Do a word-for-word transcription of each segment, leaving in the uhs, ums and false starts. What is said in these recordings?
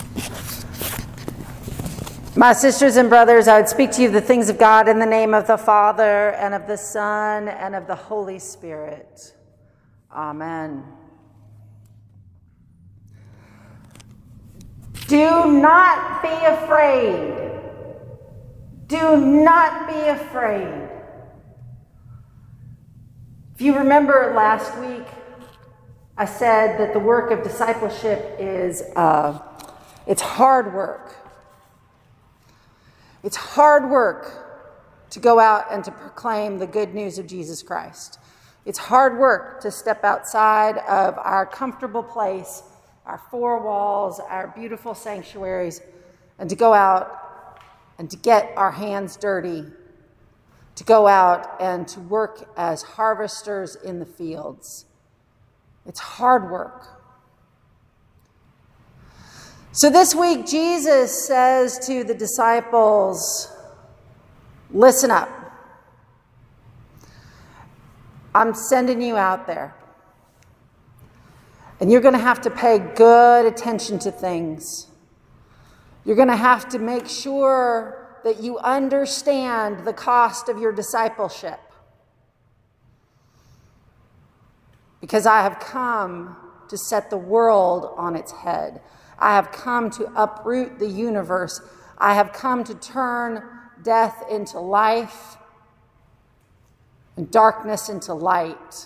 My sisters and brothers, I would speak to you the things of God in the name of the Father, and of the Son, and of the Holy Spirit. Amen. Do not be afraid. Do not be afraid. If you remember last week, I said that the work of discipleship is, uh, it's hard work. It's hard work to go out and to proclaim the good news of Jesus Christ. It's hard work to step outside of our comfortable place, our four walls, our beautiful sanctuaries, and to go out and to get our hands dirty, to go out and to work as harvesters in the fields. It's hard work. So this week, Jesus says to the disciples, listen up. I'm sending you out there. And you're going to have to pay good attention to things. You're going to have to make sure that you understand the cost of your discipleship. Because I have come to set the world on its head. I have come to uproot the universe. I have come to turn death into life and darkness into light.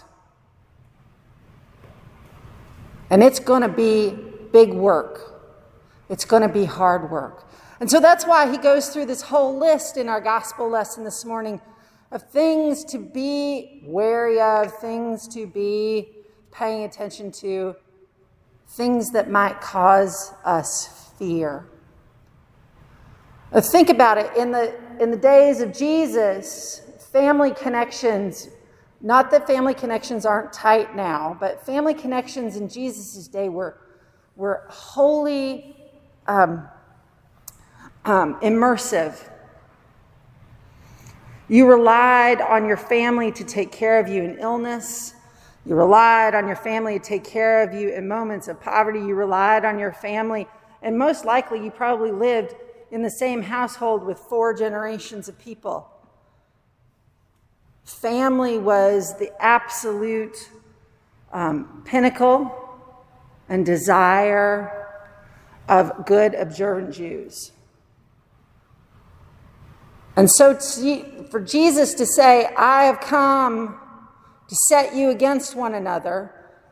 And it's going to be big work. It's going to be hard work. And so that's why he goes through this whole list in our gospel lesson this morning of things to be wary of, things to be paying attention to, things that might cause us fear. Now think about it. In the, in the days of Jesus, family connections, not that family connections aren't tight now, but family connections in Jesus' day were, were wholly um, um, immersive. You relied on your family to take care of you in illness. You relied on your family to take care of you in moments of poverty. You relied on your family. And most likely, you probably lived in the same household with four generations of people. Family was the absolute um, pinnacle and desire of good, observant Jews. And so to, for Jesus to say, I have come to set you against one another,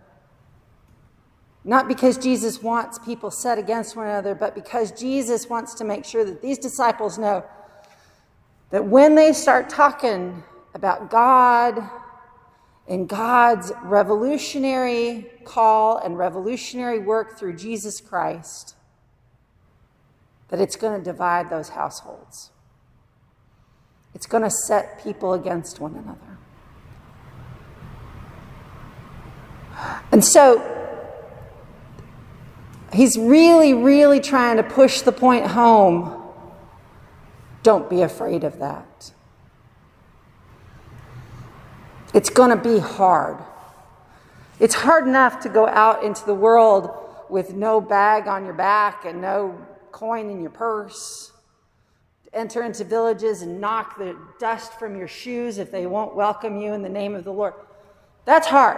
not because Jesus wants people set against one another, but because Jesus wants to make sure that these disciples know that when they start talking about God and God's revolutionary call and revolutionary work through Jesus Christ, that it's going to divide those households. It's going to set people against one another. And so he's really, really trying to push the point home. Don't be afraid of that. It's going to be hard. It's hard enough to go out into the world with no bag on your back and no coin in your purse. To enter into villages and knock the dust from your shoes if they won't welcome you in the name of the Lord. That's hard.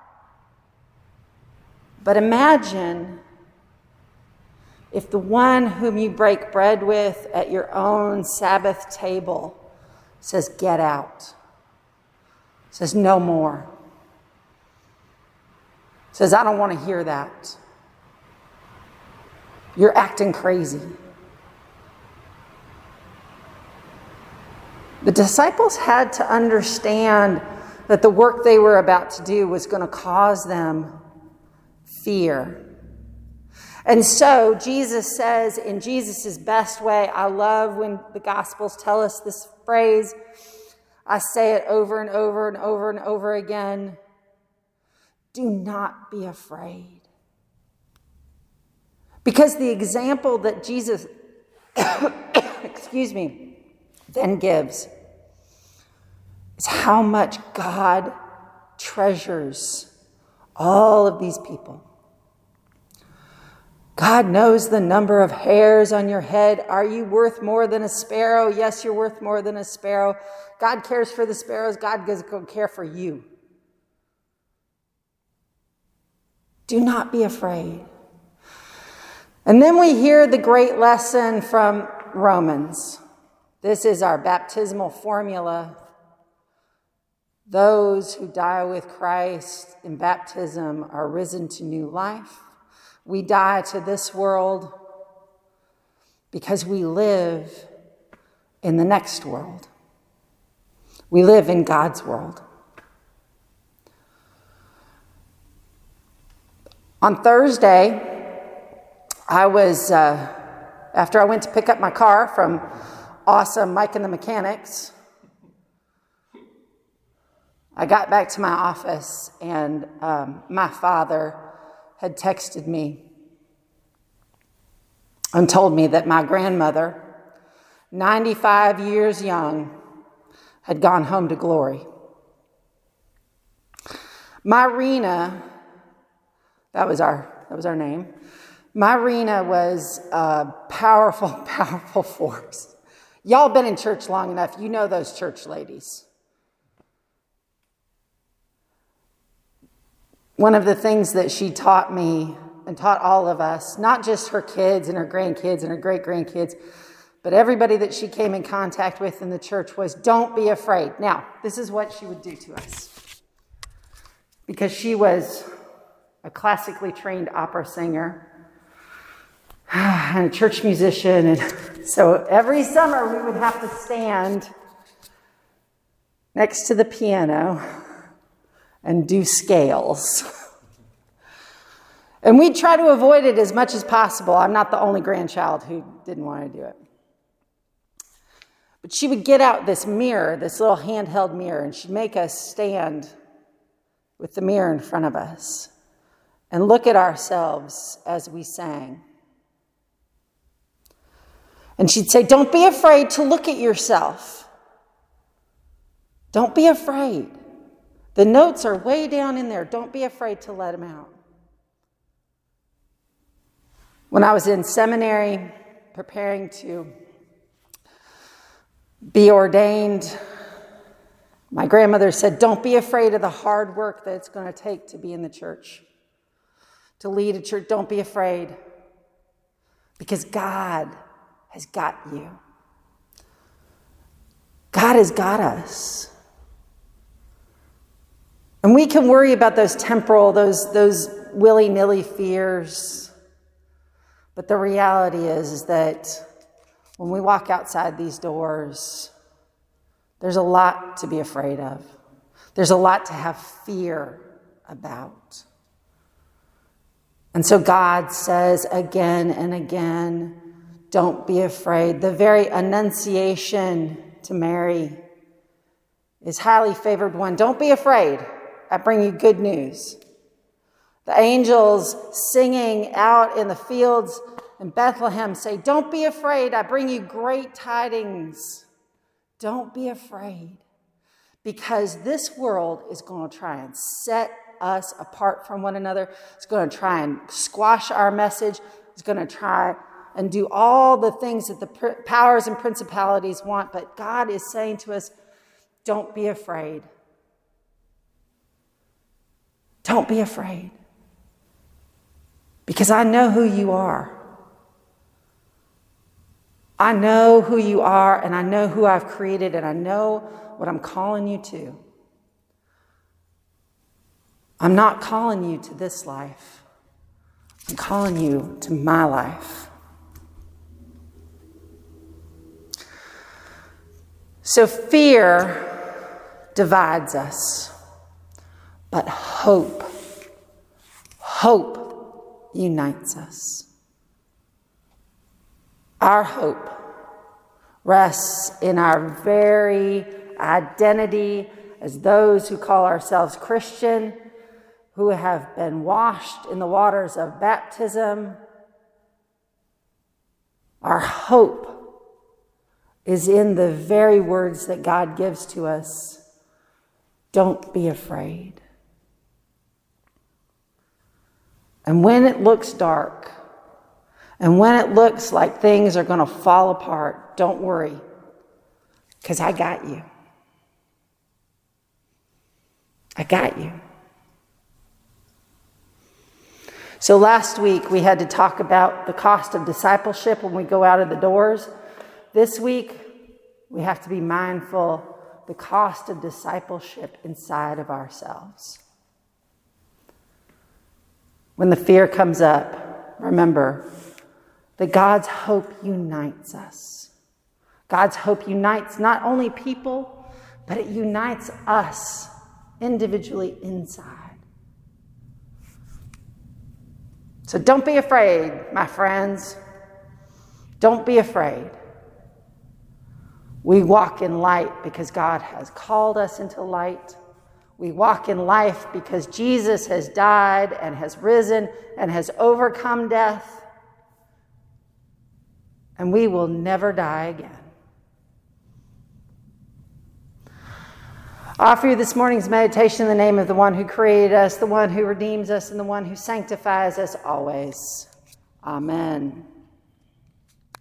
But imagine if the one whom you break bread with at your own Sabbath table says, get out. Says, no more. Says, I don't want to hear that. You're acting crazy. The disciples had to understand that the work they were about to do was going to cause them fear. And so Jesus says in Jesus' best way, I love when the Gospels tell us this phrase. I say it over and over and over and over again. Do not be afraid. Because the example that Jesus, excuse me, then gives is how much God treasures all of these people. God knows the number of hairs on your head. Are you worth more than a sparrow? Yes, you're worth more than a sparrow. God cares for the sparrows. God does care for you. Do not be afraid. And then we hear the great lesson from Romans. This is our baptismal formula. Those who die with Christ in baptism are risen to new life. We die to this world because we live in the next world. We live in God's world. On Thursday, I was, uh, after I went to pick up my car from awesome Mike and the Mechanics, I got back to my office and um, my father had texted me and told me that my grandmother, ninety-five years young, had gone home to glory. Myrena, that was our that was our name. Myrena was a powerful, powerful force. Y'all been in church long enough. You know those church ladies. One of the things that she taught me and taught all of us, not just her kids and her grandkids and her great-grandkids, but everybody that she came in contact with in the church, was don't be afraid. Now, this is what she would do to us. Because she was a classically trained opera singer and a church musician. And so every summer we would have to stand next to the piano and do scales. And we'd try to avoid it as much as possible. I'm not the only grandchild who didn't want to do it. But she would get out this mirror, this little handheld mirror, and she'd make us stand with the mirror in front of us and look at ourselves as we sang. And she'd say, don't be afraid to look at yourself. Don't be afraid. The notes are way down in there. Don't be afraid to let them out. When I was in seminary, preparing to be ordained, my grandmother said, don't be afraid of the hard work that it's going to take to be in the church, to lead a church. Don't be afraid, because God has got you. God has got us. And we can worry about those temporal, those, those willy-nilly fears. But the reality is, is that when we walk outside these doors, there's a lot to be afraid of. There's a lot to have fear about. And so God says again and again, don't be afraid. The very annunciation to Mary is highly favored one. Don't be afraid. I bring you good news. The angels singing out in the fields in Bethlehem say, don't be afraid. I bring you great tidings. Don't be afraid. Because this world is going to try and set us apart from one another. It's going to try and squash our message. It's going to try and do all the things that the powers and principalities want. But God is saying to us, don't be afraid. Don't be afraid. Because I know who you are. I know who you are, and I know who I've created, and I know what I'm calling you to. I'm not calling you to this life. I'm calling you to my life. So fear divides us, but hope, hope unites us. Our hope rests in our very identity as those who call ourselves Christian, who have been washed in the waters of baptism. Our hope is in the very words that God gives to us. Don't be afraid. And when it looks dark, And when it looks like things are going to fall apart, don't worry, because I got you. I got you. So last week we had to talk about the cost of discipleship when we go out of the doors. This week we have to be mindful the cost of discipleship inside of ourselves. When the fear comes up, remember that God's hope unites us. God's hope unites not only people, but it unites us individually inside. So don't be afraid, my friends. Don't be afraid. We walk in light because God has called us into light. We walk in life because Jesus has died and has risen and has overcome death. And we will never die again. I offer you this morning's meditation in the name of the one who created us, the one who redeems us, and the one who sanctifies us always. Amen.